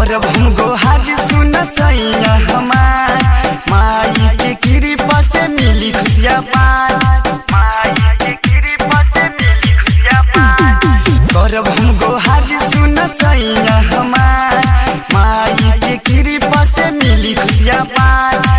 करब हम गोहार सुन सैया हमार, माई के कृपा से मिली खुशिया पार, माई के कृपा से मिली खुशिया पार। करब हम गोहार सुन सैया हमार, माई के कृपा से मिली खुशिया पार।